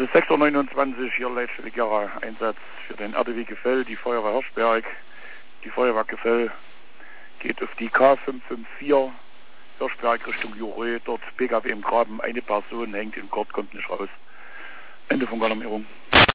ist Sektor 29, hier leitstelliger Einsatz für den RDW Gefell, die Feuerwehr Hirschberg. Die Feuerwehr Gefell geht auf die K554 Hirschberg Richtung Jurö, dort PKW im Graben, eine Person hängt im Kord, kommt nicht raus. Ende von Alarmierung.